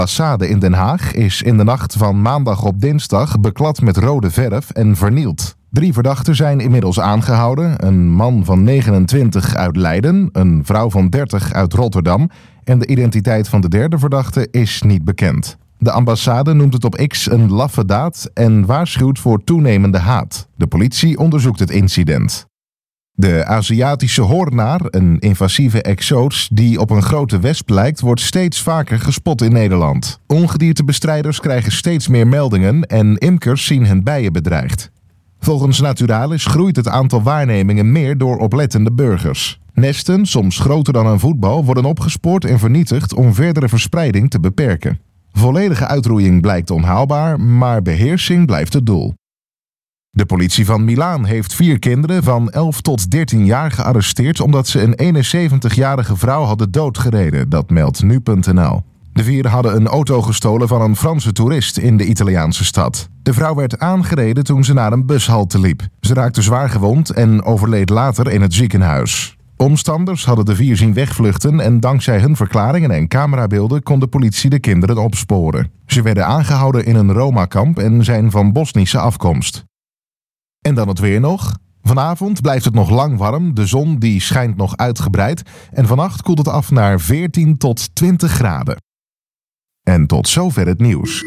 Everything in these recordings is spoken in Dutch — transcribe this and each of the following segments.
ambassade in Den Haag is in de nacht van maandag op dinsdag beklad met rode verf en vernield. 3 verdachten zijn inmiddels aangehouden. Een man van 29 uit Leiden, een vrouw van 30 uit Rotterdam en de identiteit van de 3e verdachte is niet bekend. De ambassade noemt het op X een laffe daad en waarschuwt voor toenemende haat. De politie onderzoekt het incident. De Aziatische hoornaar, een invasieve exoot die op een grote wesp lijkt, wordt steeds vaker gespot in Nederland. Ongediertebestrijders krijgen steeds meer meldingen en imkers zien hun bijen bedreigd. Volgens Naturalis groeit het aantal waarnemingen meer door oplettende burgers. Nesten, soms groter dan een voetbal, worden opgespoord en vernietigd om verdere verspreiding te beperken. Volledige uitroeiing blijkt onhaalbaar, maar beheersing blijft het doel. De politie van Milaan heeft 4 kinderen van 11 tot 13 jaar gearresteerd omdat ze een 71-jarige vrouw hadden doodgereden, dat meldt nu.nl. De 4 hadden een auto gestolen van een Franse toerist in de Italiaanse stad. De vrouw werd aangereden toen ze naar een bushalte liep. Ze raakte zwaar gewond en overleed later in het ziekenhuis. Omstanders hadden de 4 zien wegvluchten en dankzij hun verklaringen en camerabeelden kon de politie de kinderen opsporen. Ze werden aangehouden in een Roma-kamp en zijn van Bosnische afkomst. En dan het weer nog. Vanavond blijft het nog lang warm, de zon die schijnt nog uitgebreid en vannacht koelt het af naar 14 tot 20 graden. En tot zover het nieuws.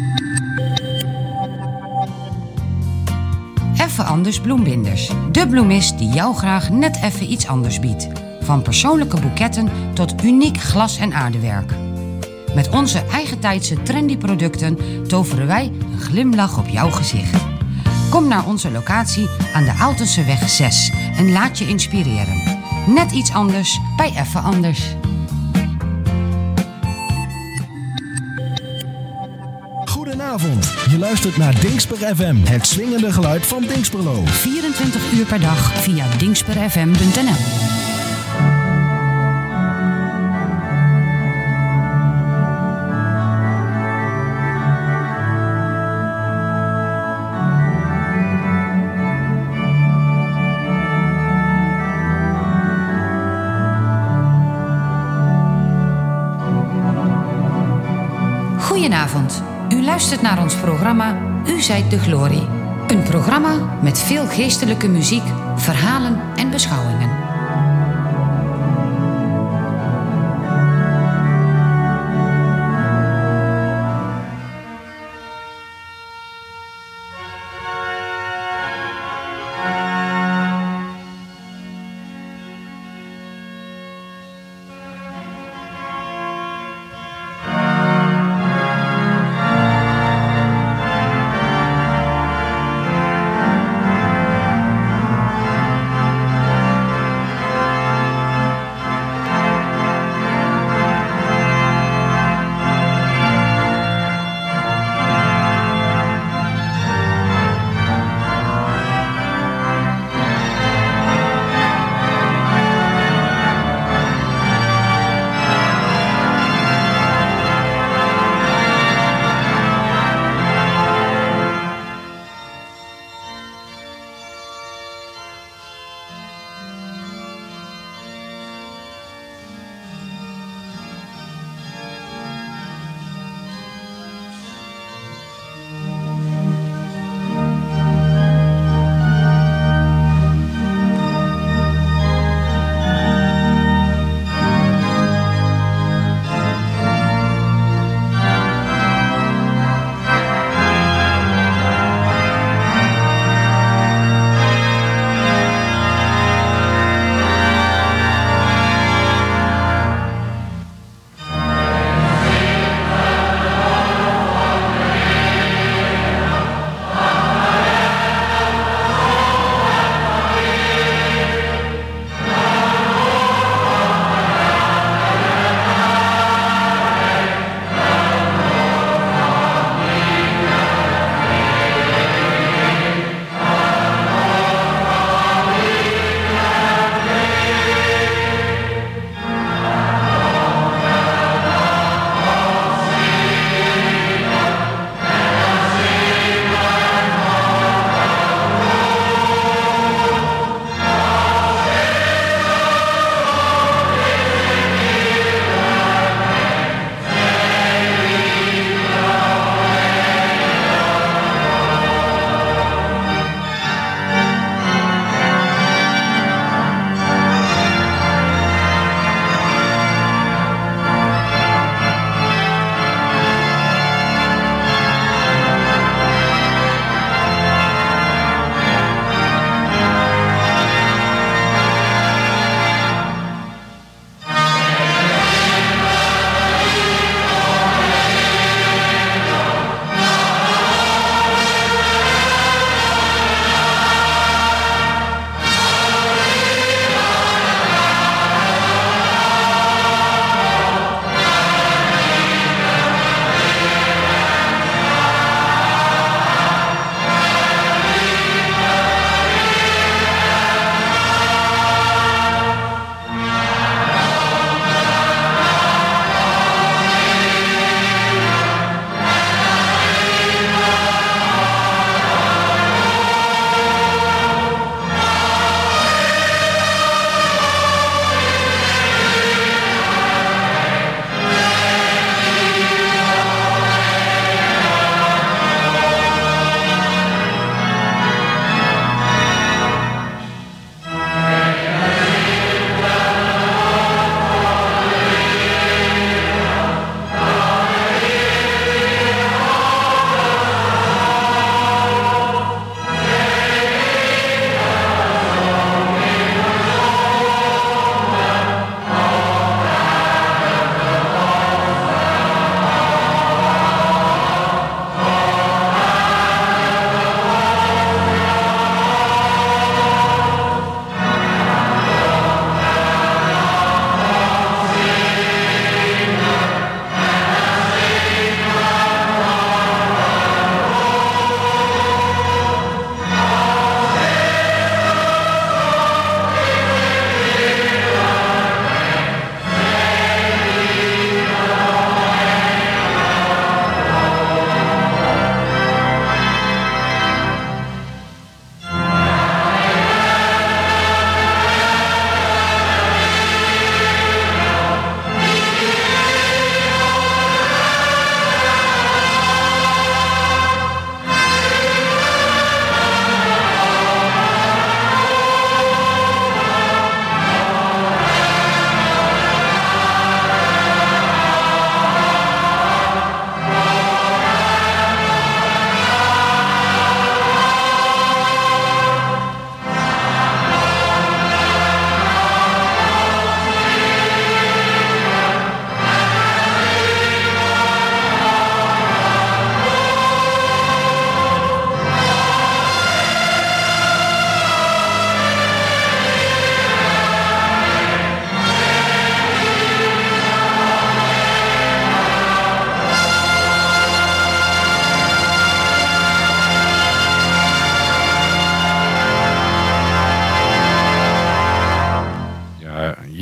Even Anders bloembinders. De bloemist die jou graag net even iets anders biedt. Van persoonlijke boeketten tot uniek glas- en aardewerk. Met onze eigentijdse trendy producten toveren wij een glimlach op jouw gezicht. Kom naar onze locatie aan de Aaltenseweg 6 en laat je inspireren. Net iets anders bij Even Anders. Goedenavond, je luistert naar Dingsper FM, het swingende geluid van Dingsperlo. 24 uur per dag via dingsperfm.nl. Goedenavond. U luistert naar ons programma U zijt de glorie. Een programma met veel geestelijke muziek, verhalen en beschouwingen.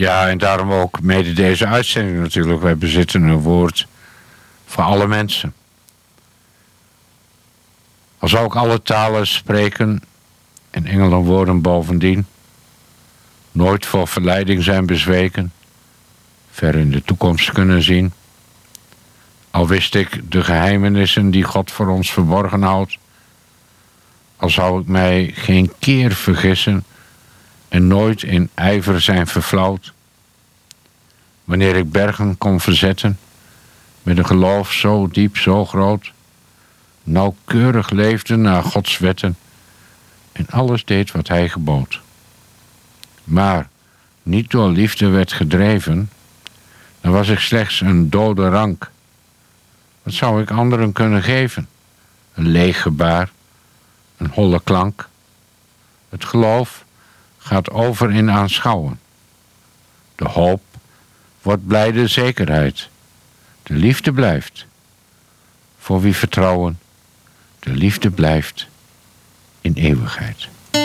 Ja, en daarom ook mede deze uitzending natuurlijk. Wij bezitten een woord voor alle mensen. Al zou ik alle talen spreken en engelenwoorden bovendien, nooit voor verleiding zijn bezweken, ver in de toekomst kunnen zien. Al wist ik de geheimenissen die God voor ons verborgen houdt, al zou ik mij geen keer vergissen en nooit in ijver zijn verflauwd. Wanneer ik bergen kon verzetten, met een geloof zo diep, zo groot, nauwkeurig leefde naar Gods wetten en alles deed wat hij gebood. Maar niet door liefde werd gedreven, dan was ik slechts een dode rank. Wat zou ik anderen kunnen geven? Een leeg gebaar, een holle klank. Het geloof gaat over in aanschouwen. De hoop wordt blijde zekerheid. De liefde blijft. Voor wie vertrouwen, de liefde blijft in eeuwigheid.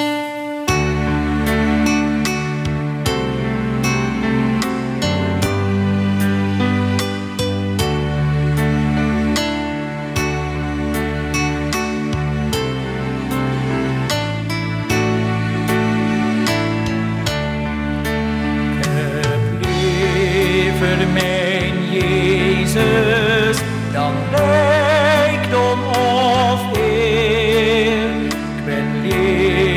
Mijn Jezus, dan rijkdom of eer. Ik ben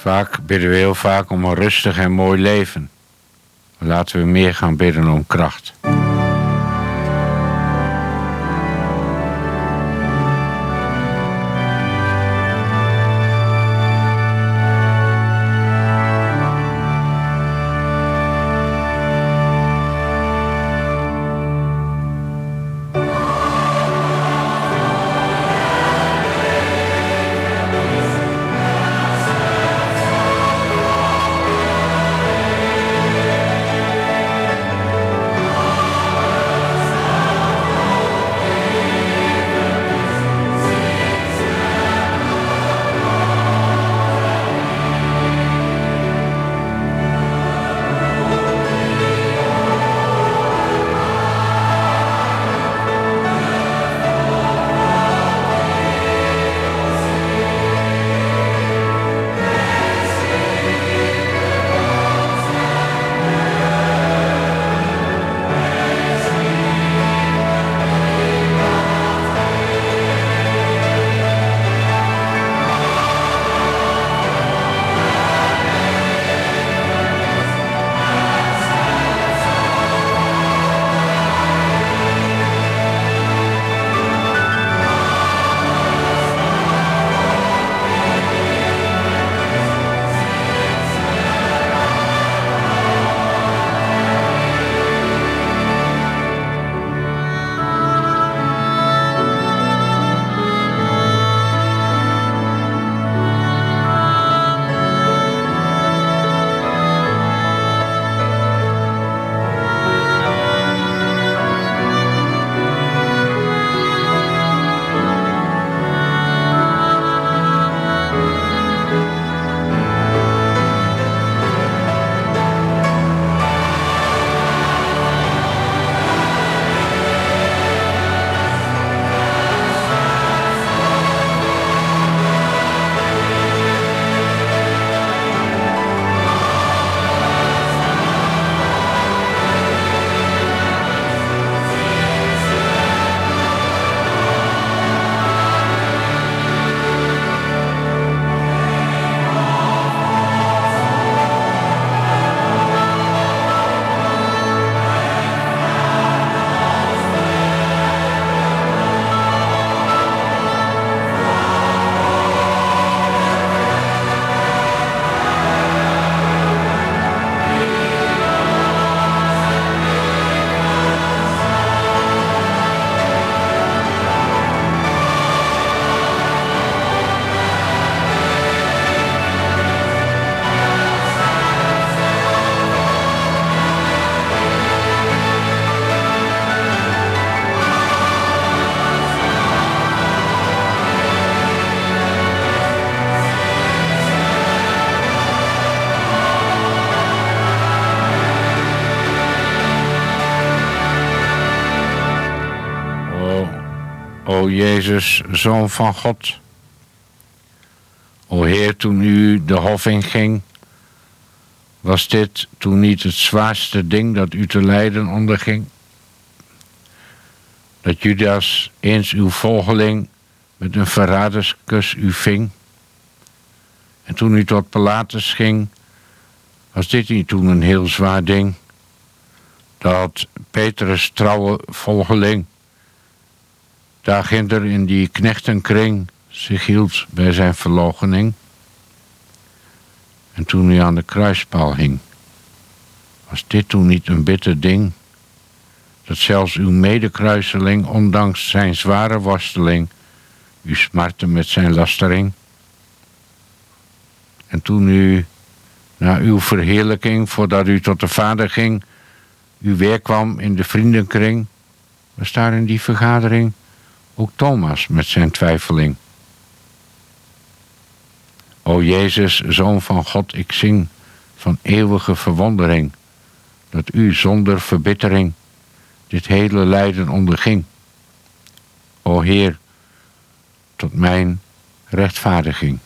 Vaak bidden we heel vaak om een rustig en mooi leven. Laten we meer gaan bidden om kracht. O Jezus, Zoon van God. O Heer, toen u de hof inging, was dit toen niet het zwaarste ding dat u te lijden onderging? Dat Judas, eens uw volgeling, met een verraderskus u ving? En toen u tot Pilatus ging, was dit niet toen een heel zwaar ding? Dat Petrus' trouwe volgeling daarginder in die knechtenkring zich hield bij zijn verloochening? En toen u aan de kruispaal hing, was dit toen niet een bitter ding? Dat zelfs uw medekruiseling, ondanks zijn zware worsteling, u smartte met zijn lastering? En toen u, na uw verheerlijking, voordat u tot de Vader ging, u weerkwam in de vriendenkring, was daar in die vergadering ook Thomas met zijn twijfeling. O Jezus, Zoon van God, ik zing van eeuwige verwondering, dat u zonder verbittering dit hele lijden onderging. O Heer, tot mijn rechtvaardiging.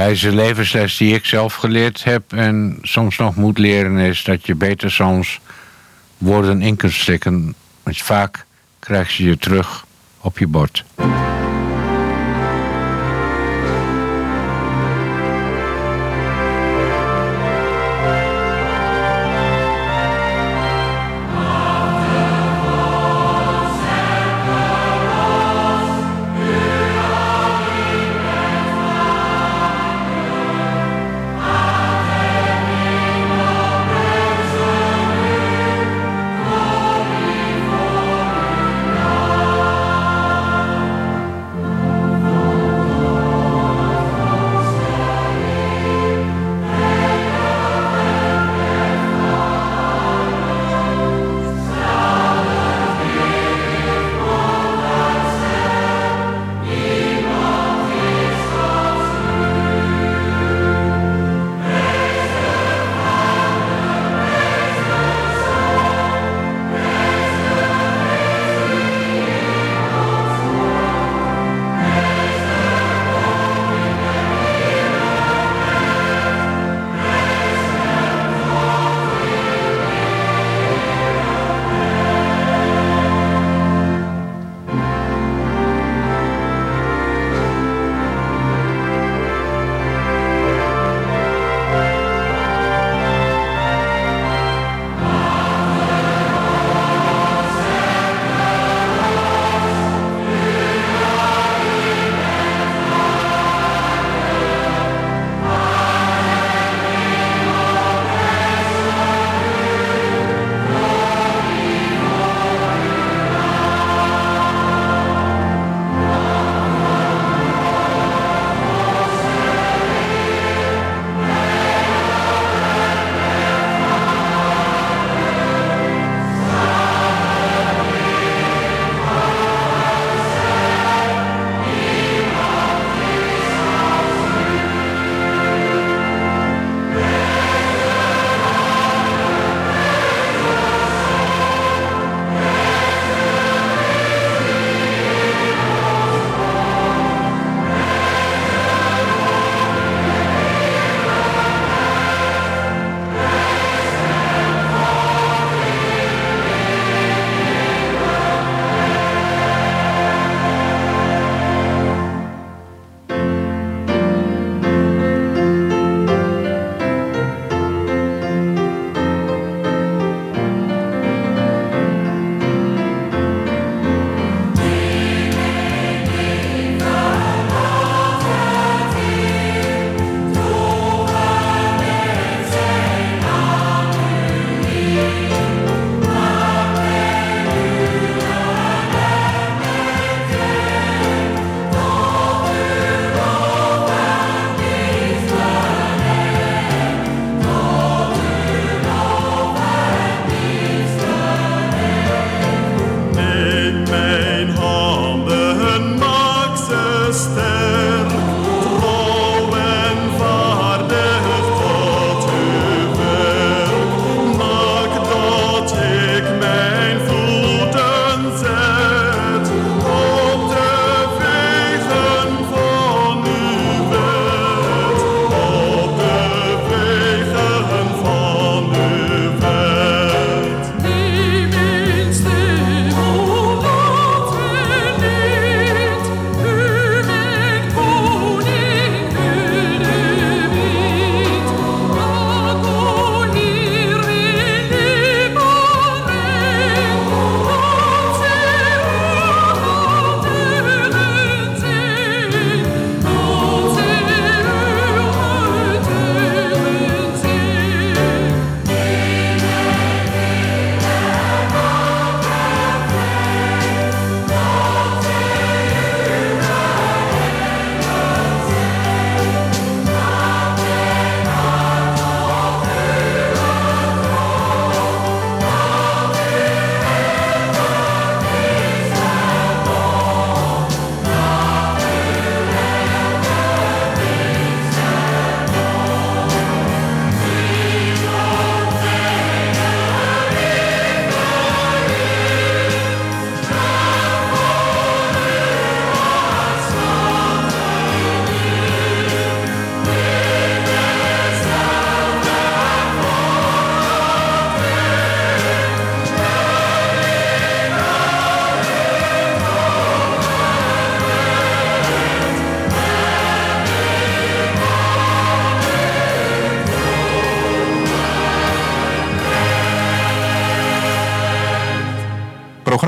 wijze levensles die ik zelf geleerd heb en soms nog moet leren is dat je beter soms woorden in kunt slikken. Want vaak krijg je terug op je bord.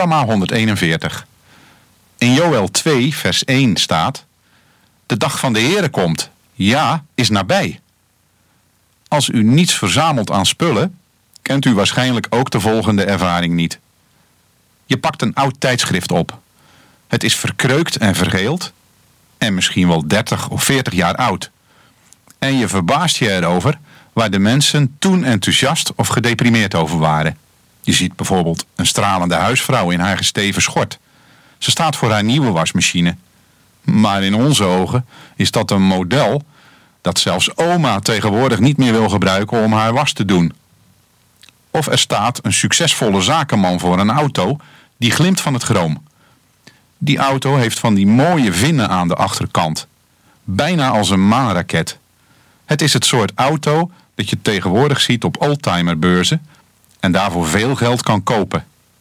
Psalma 141. In Joël 2 vers 1 staat: de dag van de Heere komt, ja, is nabij. Als u niets verzamelt aan spullen, kent u waarschijnlijk ook de volgende ervaring niet. Je pakt een oud tijdschrift op. Het is verkreukt en vergeeld en misschien wel 30 of 40 jaar oud. En je verbaast je erover waar de mensen toen enthousiast of gedeprimeerd over waren. Je ziet bijvoorbeeld een stralende huisvrouw in haar gesteven schort. Ze staat voor haar nieuwe wasmachine. Maar in onze ogen is dat een model dat zelfs oma tegenwoordig niet meer wil gebruiken om haar was te doen. Of er staat een succesvolle zakenman voor een auto die glimt van het chroom. Die auto heeft van die mooie vinnen aan de achterkant. Bijna als een maanraket. Het is het soort auto dat je tegenwoordig ziet op oldtimerbeurzen en daarvoor veel geld kan kopen.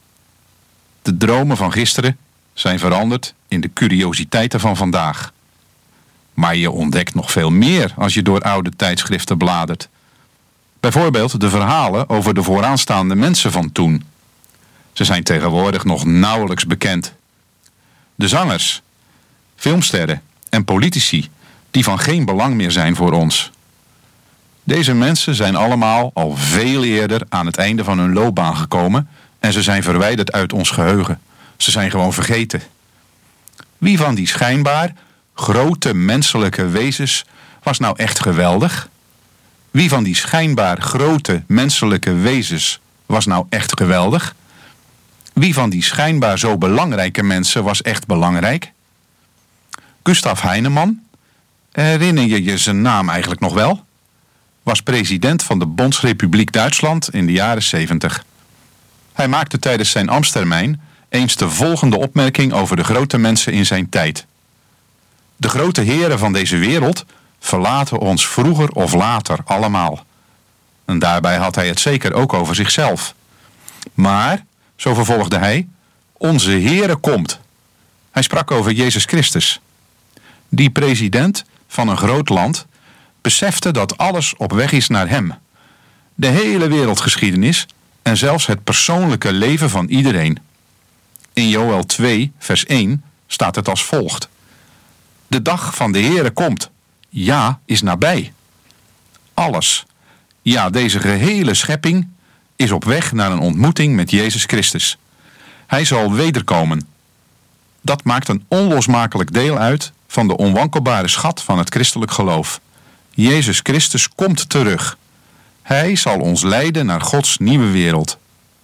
De dromen van gisteren zijn veranderd in de curiositeiten van vandaag. Maar je ontdekt nog veel meer als je door oude tijdschriften bladert. Bijvoorbeeld de verhalen over de vooraanstaande mensen van toen. Ze zijn tegenwoordig nog nauwelijks bekend. De zangers, filmsterren en politici die van geen belang meer zijn voor ons. Deze mensen zijn allemaal al veel eerder aan het einde van hun loopbaan gekomen en ze zijn verwijderd uit ons geheugen. Ze zijn gewoon vergeten. Wie van die schijnbaar grote menselijke wezens was nou echt geweldig? Wie van die schijnbaar grote menselijke wezens was nou echt geweldig? Wie van die schijnbaar zo belangrijke mensen was echt belangrijk? Gustav Heinemann, herinner je je zijn naam eigenlijk nog wel? Was president van de Bondsrepubliek Duitsland in de jaren 70. Hij maakte tijdens zijn ambtstermijn eens de volgende opmerking over de grote mensen in zijn tijd. De grote heren van deze wereld verlaten ons vroeger of later allemaal. En daarbij had hij het zeker ook over zichzelf. Maar, zo vervolgde hij, onze Heere komt. Hij sprak over Jezus Christus. Die president van een groot land besefte dat alles op weg is naar hem. De hele wereldgeschiedenis en zelfs het persoonlijke leven van iedereen. In Joël 2 vers 1 staat het als volgt: de dag van de Heere komt, ja, is nabij. Alles, ja, deze gehele schepping is op weg naar een ontmoeting met Jezus Christus. Hij zal wederkomen. Dat maakt een onlosmakelijk deel uit van de onwankelbare schat van het christelijk geloof. Jezus Christus komt terug. Hij zal ons leiden naar Gods nieuwe wereld.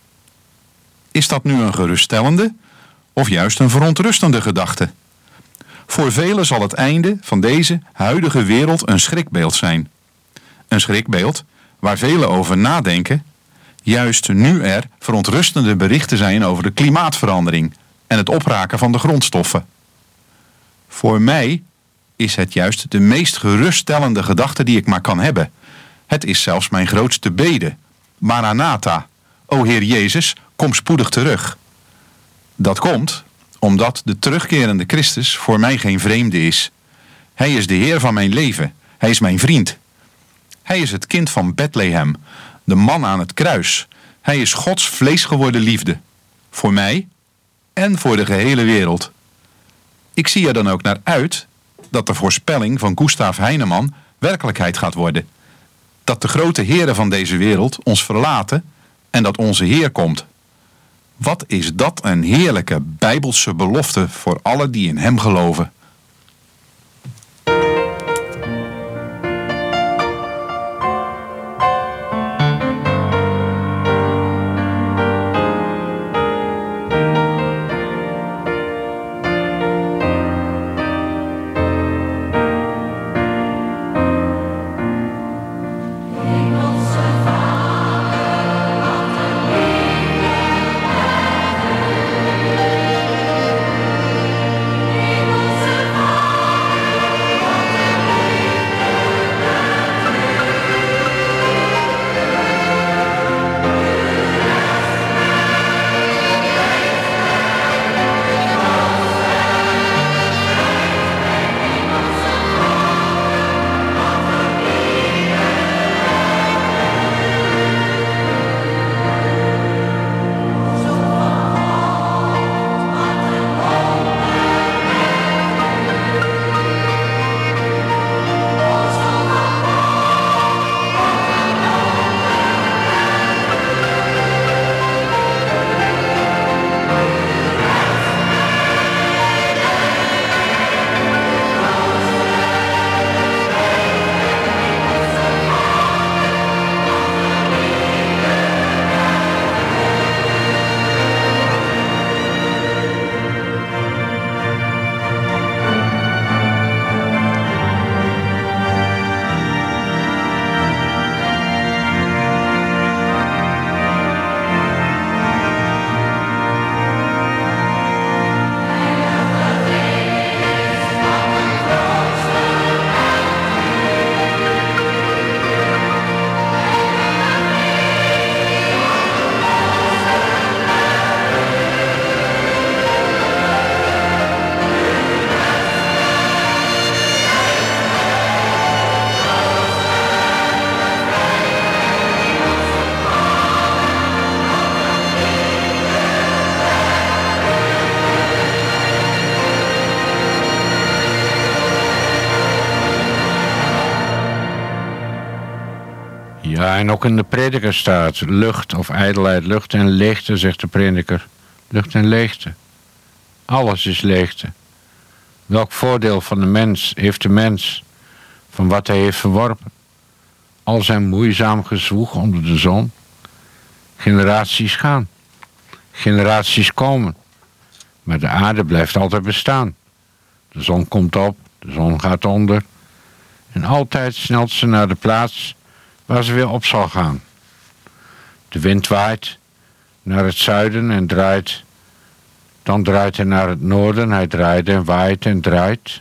Is dat nu een geruststellende of juist een verontrustende gedachte? Voor velen zal het einde van deze huidige wereld een schrikbeeld zijn. Een schrikbeeld waar velen over nadenken, juist nu er verontrustende berichten zijn over de klimaatverandering en het opraken van de grondstoffen. Voor mij is het juist de meest geruststellende gedachte die ik maar kan hebben. Het is zelfs mijn grootste bede. Maranatha, o Heer Jezus, kom spoedig terug. Dat komt omdat de terugkerende Christus voor mij geen vreemde is. Hij is de Heer van mijn leven. Hij is mijn vriend. Hij is het kind van Bethlehem, de man aan het kruis. Hij is Gods vleesgeworden liefde. Voor mij en voor de gehele wereld. Ik zie er dan ook naar uit dat de voorspelling van Gustav Heinemann werkelijkheid gaat worden. Dat de grote heren van deze wereld ons verlaten en dat onze Heer komt. Wat is dat een heerlijke bijbelse belofte voor allen die in hem geloven. Hemelse Ja, en ook in de prediker staat lucht of ijdelheid, lucht en leegte, zegt de prediker. Lucht en leegte. Alles is leegte. Welk voordeel van de mens heeft de mens van wat hij heeft verworpen? Al zijn moeizaam gezwoeg onder de zon. Generaties gaan. Generaties komen. Maar de aarde blijft altijd bestaan. De zon komt op, de zon gaat onder. En altijd snelt ze naar de plaats waar ze weer op zal gaan. De wind waait naar het zuiden en draait. Dan draait hij naar het noorden. Hij draait en waait en draait.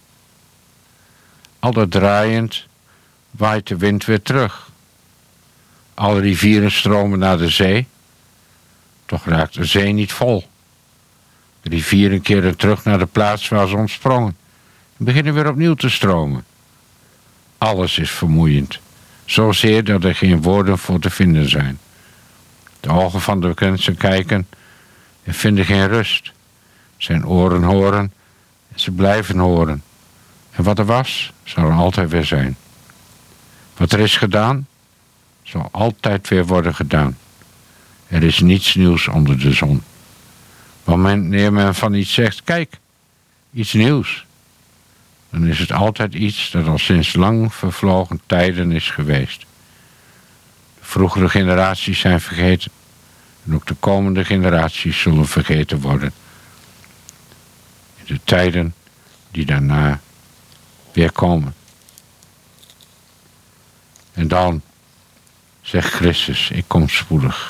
Altijd draaiend waait de wind weer terug. Alle rivieren stromen naar de zee. Toch raakt de zee niet vol. De rivieren keren terug naar de plaats waar ze ontsprongen. En beginnen weer opnieuw te stromen. Alles is vermoeiend. Zozeer dat er geen woorden voor te vinden zijn. De ogen van de mensen kijken en vinden geen rust. Zijn oren horen en ze blijven horen. En wat er was, zal er altijd weer zijn. Wat er is gedaan, zal altijd weer worden gedaan. Er is niets nieuws onder de zon. Wanneer men van iets zegt, kijk, iets nieuws, dan is het altijd iets dat al sinds lang vervlogen tijden is geweest. De vroegere generaties zijn vergeten en ook de komende generaties zullen vergeten worden. In de tijden die daarna weer komen. En dan zegt Christus, ik kom spoedig.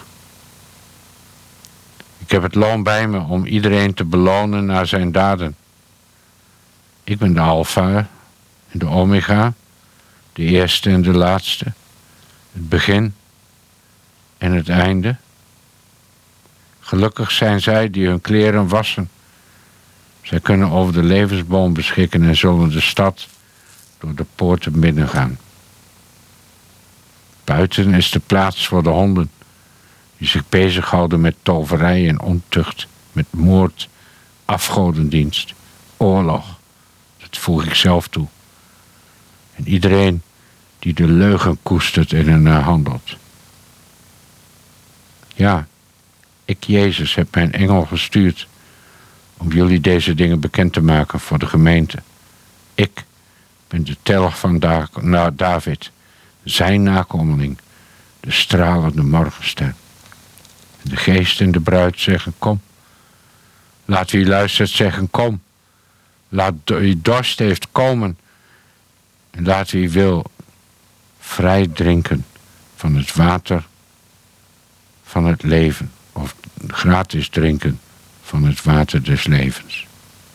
Ik heb het loon bij me om iedereen te belonen naar zijn daden. Ik ben de Alpha en de Omega, de eerste en de laatste, het begin en het einde. Gelukkig zijn zij die hun kleren wassen. Zij kunnen over de levensboom beschikken en zullen de stad door de poorten binnengaan. Buiten is de plaats voor de honden, die zich bezighouden met toverij en ontucht, met moord, afgodendienst, oorlog. Dat voeg ik zelf toe. En iedereen die de leugen koestert en ernaar handelt. Ja, ik, Jezus, heb mijn engel gestuurd om jullie deze dingen bekend te maken voor de gemeente. Ik ben de telg van David, zijn nakomeling, de stralende morgenster. En de geest en de bruid zeggen, kom. Laat wie luistert zeggen, kom. Laat wie dorst heeft komen. En laat wie wil vrij drinken van het water van het leven. Of gratis drinken van het water des levens.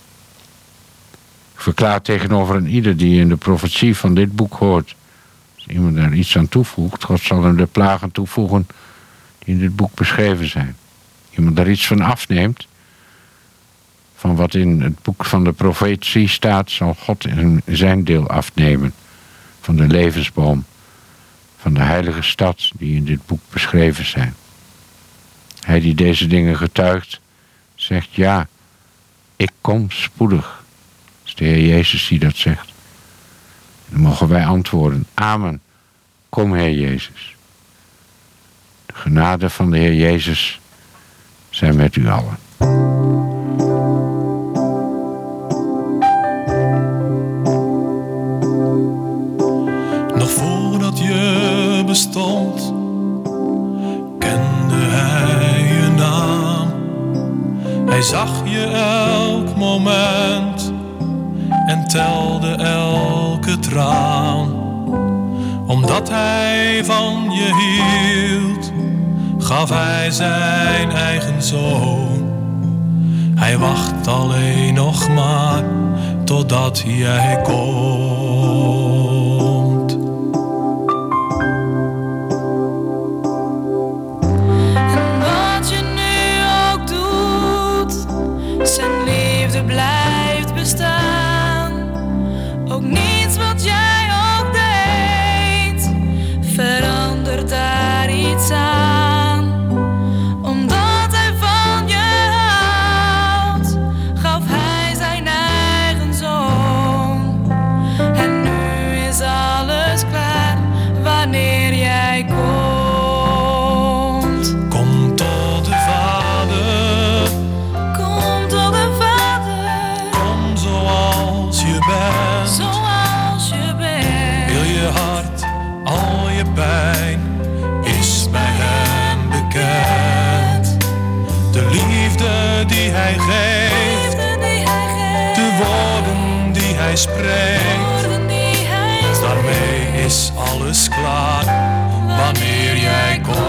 Ik verklaar tegenover een ieder die in de profetie van dit boek hoort. Als iemand daar iets aan toevoegt, God zal hem de plagen toevoegen die in dit boek beschreven zijn. Iemand daar iets van afneemt, van wat in het boek van de profetie staat, zal God in zijn deel afnemen. Van de levensboom, van de heilige stad die in dit boek beschreven zijn. Hij die deze dingen getuigt, zegt ja, ik kom spoedig. Dat is de Heer Jezus die dat zegt. En dan mogen wij antwoorden, amen, kom Heer Jezus. De genade van de Heer Jezus zijn met u allen. Nog voordat je bestond, kende hij je naam. Hij zag je elk moment en telde elke traan. Omdat hij van je hield, gaf hij zijn eigen zoon. Hij wacht alleen nog maar totdat jij komt. En wat je nu ook doet, zijn liefde blijft bestaan. Ook niets wat jij ook deed, verandert daar iets aan. Omdat hij van je houdt, gaf hij zijn eigen zoon. En nu die hij geeft, de woorden die hij spreekt, daarmee is alles klaar wanneer jij komt.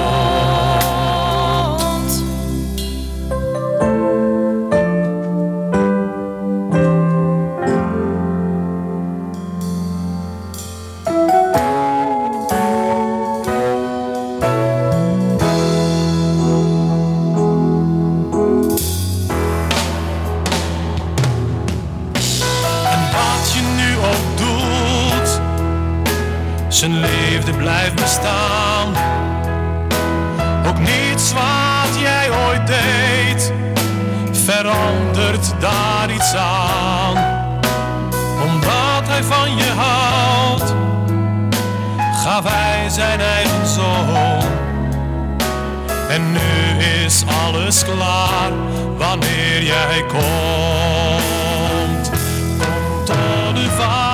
Zijn liefde blijft bestaan. Ook niets wat jij ooit deed verandert daar iets aan. Omdat hij van je houdt, gaf hij zijn eigen zoon. En nu is alles klaar wanneer jij komt. Kom tot de Vader.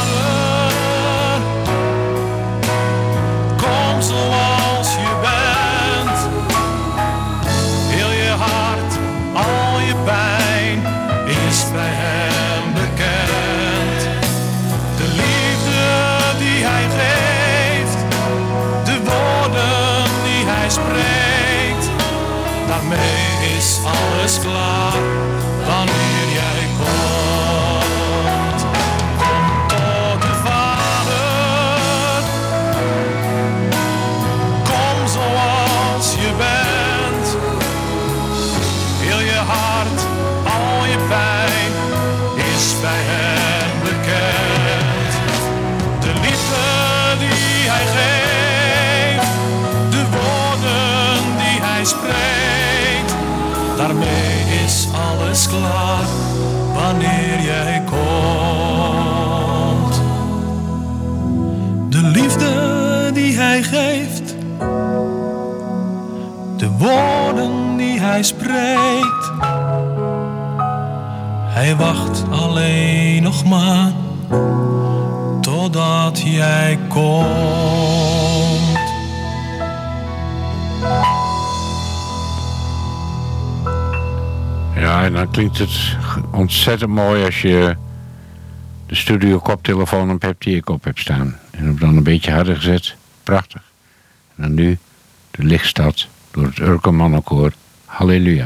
Zoals je bent, heel je hart, al je pijn is bij hem bekend. De liefde die hij geeft, de woorden die hij spreekt, daarmee is alles klaar wanneer jij komt. Kom tot de Vader. Zoals je bent, heel je hart, al je pijn is bij hem bekend. De liefde die hij geeft, de woorden die hij spreekt, daarmee is alles klaar wanneer jij komt. De liefde die hij geeft, de woorden die hij spreekt, hij wacht alleen nog maar totdat jij komt. Ja, en dan klinkt het ontzettend mooi als je de studio koptelefoon op hebt die ik op heb staan. En hem dan een beetje harder gezet. Prachtig. En dan nu de Lichtstad door het Urker Mannenkoor. Halleluja.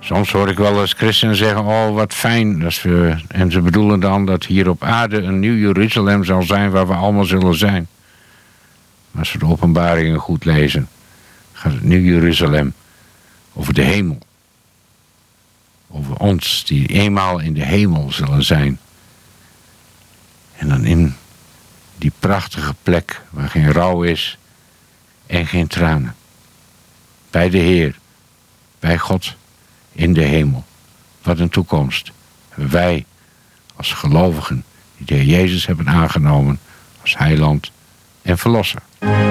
Soms hoor ik wel eens christenen zeggen, oh wat fijn. En ze bedoelen dan dat hier op aarde een nieuw Jeruzalem zal zijn waar we allemaal zullen zijn. Maar als we de Openbaringen goed lezen, gaat het nieuw Jeruzalem over de hemel. Over ons die eenmaal in de hemel zullen zijn. En dan in die prachtige plek waar geen rouw is en geen tranen. Bij de Heer, bij God in de hemel. Wat een toekomst. Wij als gelovigen die de Heer Jezus hebben aangenomen als heiland en verlosser.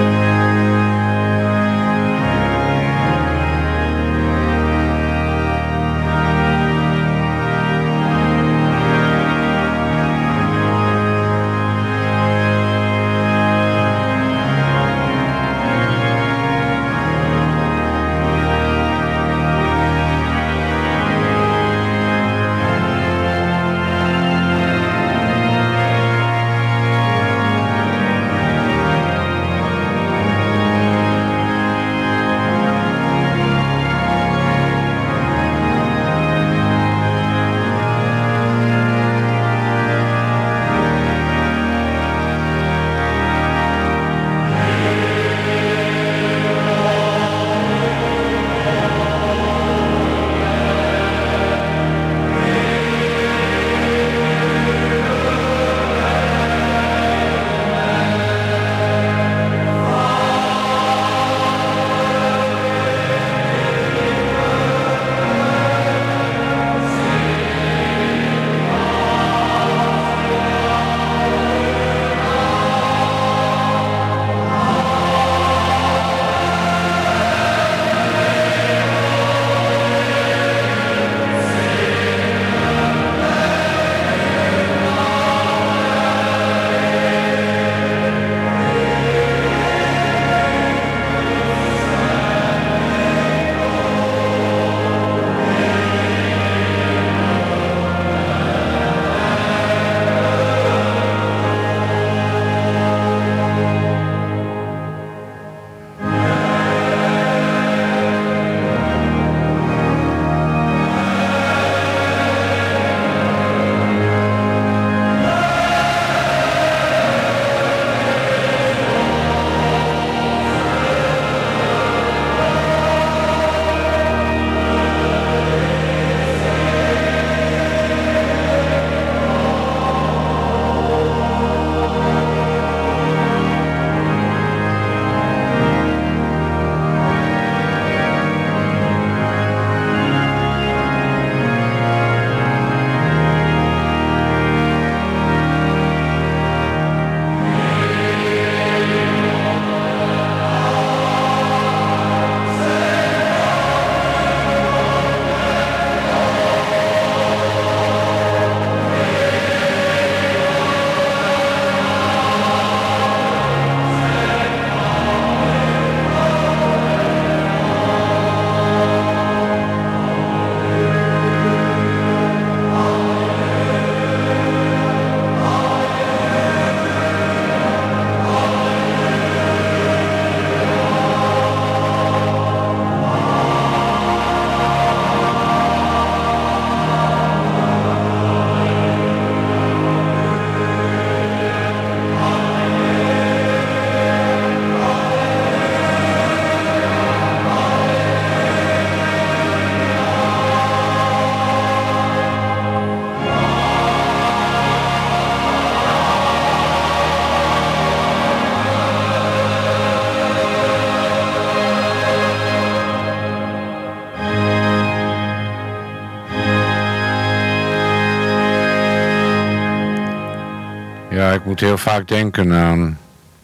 Ja, ik moet heel vaak denken aan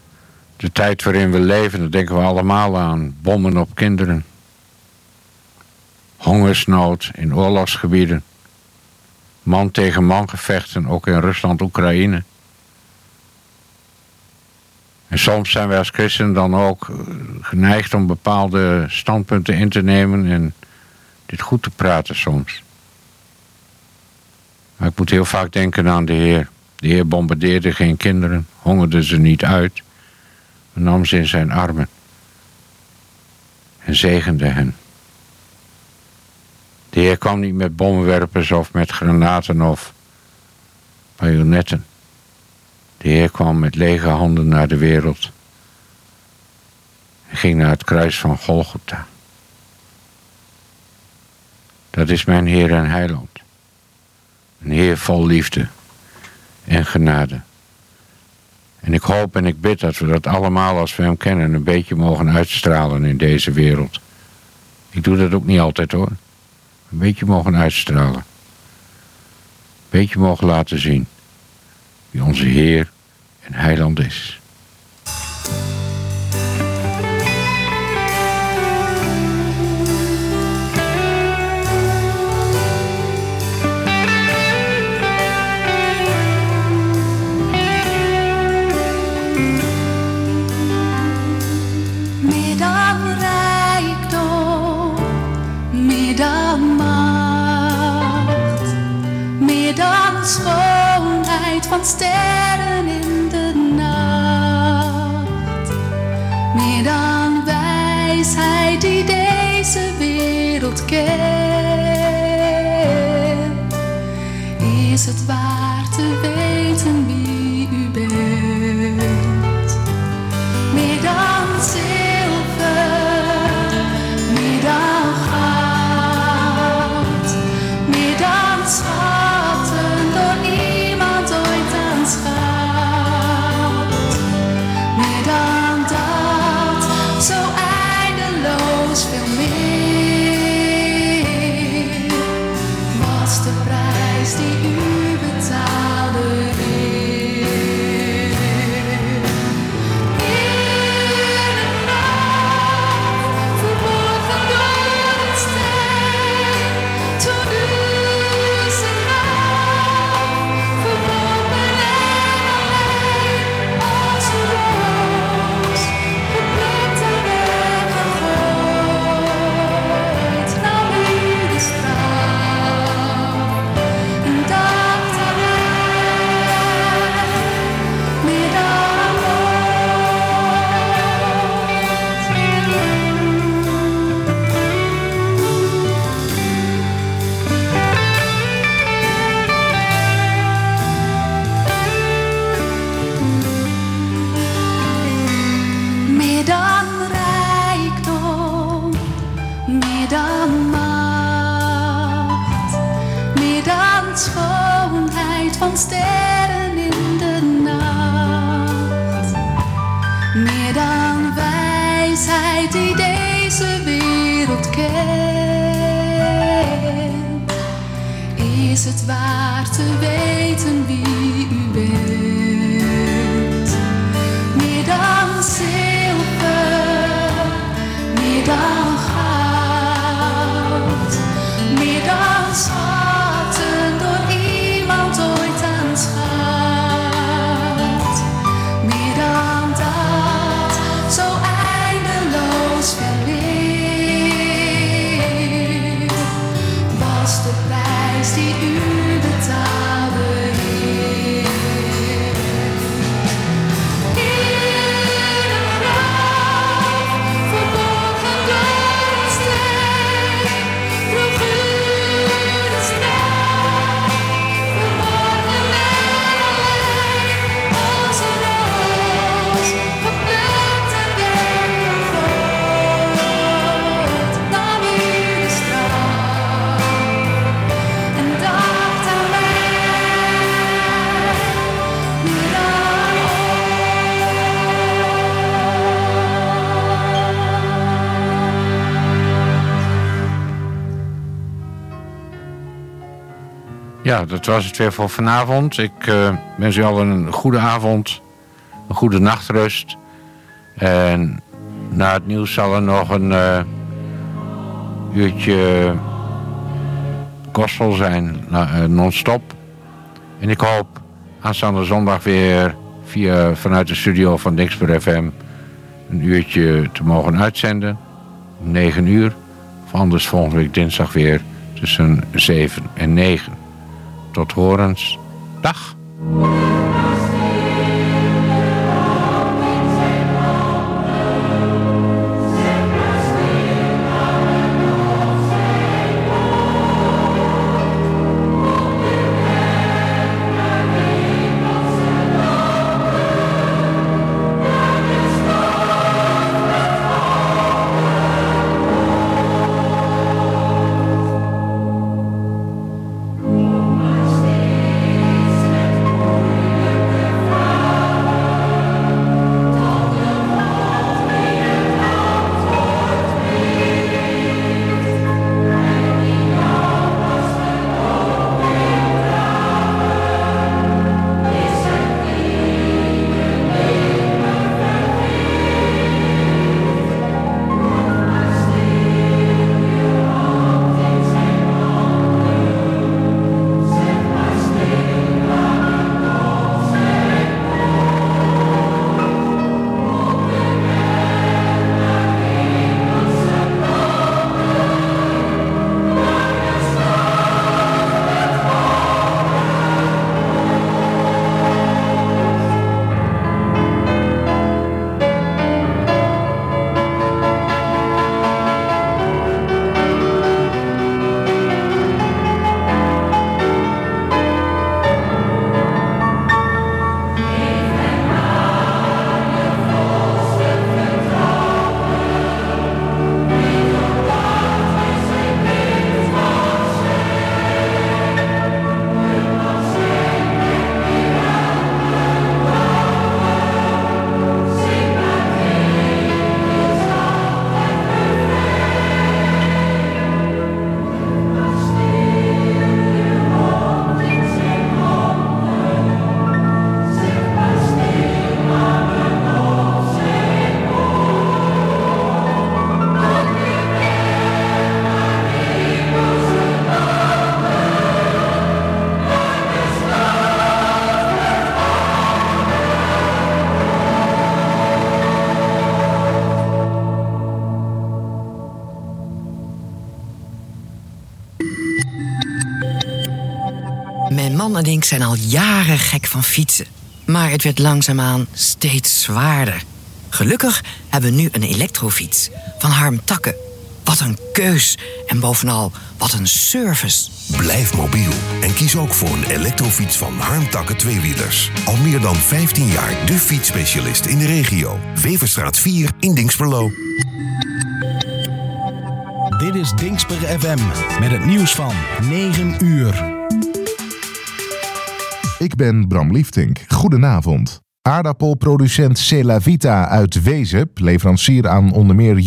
de tijd waarin we leven. Daar denken we allemaal aan. Bommen op kinderen. Hongersnood in oorlogsgebieden. Man tegen man gevechten, ook in Rusland, Oekraïne. En soms zijn wij als christenen dan ook geneigd om bepaalde standpunten in te nemen en dit goed te praten soms. Maar ik moet heel vaak denken aan de Heer. De Heer bombardeerde geen kinderen, hongerde ze niet uit, maar nam ze in zijn armen en zegende hen. De De Heer kwam niet met bommenwerpers of met granaten of bajonetten. De Heer kwam met lege handen naar de wereld. En ging naar het kruis van Golgotha. Dat is mijn Heer en Heiland. Een Heer vol liefde en genade. En ik hoop en ik bid dat we dat allemaal, als we hem kennen, een beetje mogen uitstralen in deze wereld. Ik doe dat ook niet altijd hoor. Een beetje mogen uitstralen. Een beetje mogen laten zien wie onze Heer en Heiland is. Schoonheid van sterren in de nacht, meer dan wijsheid die deze wereld kent, is het waar te weten wie u bent. Meer dan zilver, meer dan goud, meer dan schat. Meer dan dat, zo eindeloos veel meer, was de prijs die u betaalde, Heer. In de nacht, verborgen door het steen, toen u zijn naam verworpen. Schoonheid van sterren in de nacht, meer dan wijsheid die deze wereld kent, is het waar te weten wie u bent. Meer dan zilver, meer dan goud, meer dan schat. Meer dan dat, zo eindeloos veel meer, was de prijs die u betaalde, Heer. In een graf, verborgen door het steen, droeg u de straf, verborgen en alleen, als een roos, geplukt en weggegroeid, nam u de straf en dacht aan mij, meer dan Ja, dat was het weer voor vanavond. Ik wens u al een goede avond, een goede nachtrust. En na het nieuws zal er nog een uurtje gospel zijn, non-stop. En ik hoop aanstaande zondag weer vanuit de studio van Dingsper FM een uurtje te mogen uitzenden. Om 9 uur. Of anders volgende week dinsdag weer tussen 7 en 9. Tot horens. Dag. Mijn man en ik zijn al jaren gek van fietsen. Maar het werd langzaamaan steeds zwaarder. Gelukkig hebben we nu een elektrofiets van Harm Takke. Wat een keus en bovenal wat een service. Blijf mobiel en kies ook voor een elektrofiets van Harm Takke tweewielers. Al meer dan 15 jaar de fietsspecialist in de regio. Weverstraat 4 in Dinxperlo. Dit is Dinxper FM met het nieuws van 9 uur. Ik ben Bram Liefdink. Goedenavond. Aardappelproducent Celavita uit Wezep, leverancier aan onder meer